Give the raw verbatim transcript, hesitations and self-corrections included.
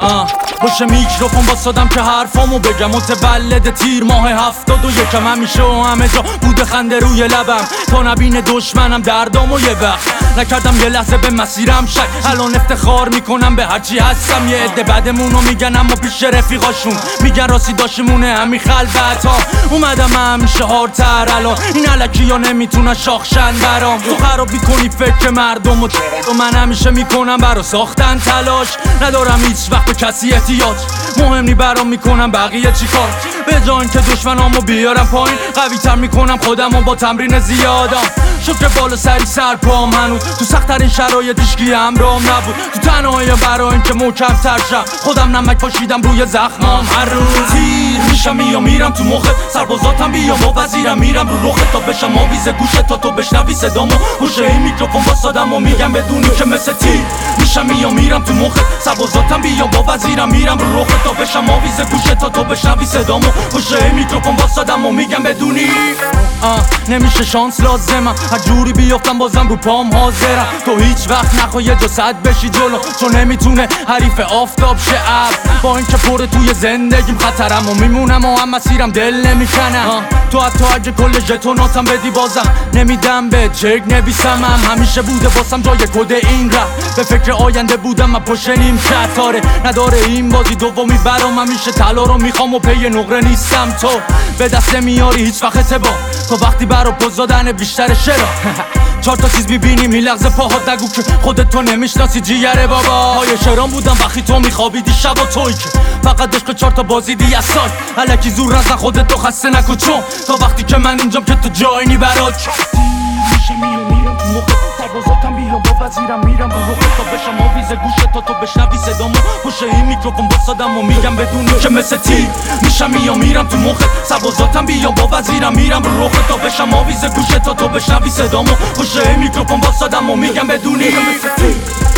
باشه میکروفون واسادم که حرفامو بگم متولد تیر ماه هفتاد و یکم همیشه و همه جا بوده خنده روی لبم تا نبین دشمنم دردامو یه وقت نکردم یه لحظه به مسیرم شک الان افتخار میکنم به هرچی هستم یه عده بعدمونو میگن اما پیش رفیقاشون میگن راستی داشمونه همین خلوت ها اومدم همیشه هارتر الان این علکی ها نمیتونن شاخشن برام تو خراب میکنی فکر مردم و من همیشه میکنم برا ساختن تلاش ندارم هیچ وقت به کسی احتیاج مهم نی برام میکنم بقیه چی کار به جای اینکه دشمنامو بیارم پایین قوی تر میکنم خودمو با تمرین زیادم شکر بالا سری سر پام هنوز تو سخت‌ترین شرایط هیچکی همراهم نبود تو تنهایی برای اینکه محکم تر شم خودم نمک پاشیدم روی زخمام هر روز تیر میشم یا میرم تو مخت سربازاتم بیام با وزیرم میرم رو رخت تا بشم آویز گوشت تا تو بشنوی صدامو پشت این میکروفون واسادم و میگم بدونی که مثل تیر میشم یا میرم تو مخت سربازاتم بیام با وزیرم میرم رو رخت تا بشم آویز گوشت تا تو بشنوی صدامو پشت این میکروفون واسادم و میگم بدونی نمیشه شانس لازمم هر جوری بیافتم بازم رو پام حاضرم تو هیچ وقت نخواه یه جا صد بشی جلو چون نمیتونه حریف آفتاب شه ابر با اینکه پره توی زندگیم خطرم و میمونم و هم مسیرم دل نمیکنم تو حتی اگه کل ژتوناتم بدی بازم نمیدم به چک نویسمم همیشه بوده واسم جای کد این رفت به فکر آینده بودم من پشت نیم کتاره نداره این بازی دومی برام همیشه طلا رو میخوام و پی نقره نیستم تو به دست نمیاری هیچ وقت اعتبار تو وقتی برا پوز دادن بیشتر شرا چهار تا چیز میبینی میلغزه پاهات نگو که خودت تو نمیشناسی جیگره بابا های شرام بودم وقتی تو میخوابیدی شبا توی که فقط عشق چهار تا بازی دی از سال الکی زور نزن خودت تو خسته نکن چون تا وقتی که من اینجام که تو جای نی برات میشه میرم تو موقع سربازاتم بیام با وزیرم میرم رو رخت تا بشم آویز گوشت تا تو بشنوی صدامو پشت این میکروفون واسادم و میگم بدونی که مثل تیر میشم یا میرم تو مخت سربازاتم بیام با وزیرم میرم رو رخت تا بشم آویز گوشت تا تو بشنوی صدامو پشت این میکروفون واسادم و میگم بدونی که مثل تیر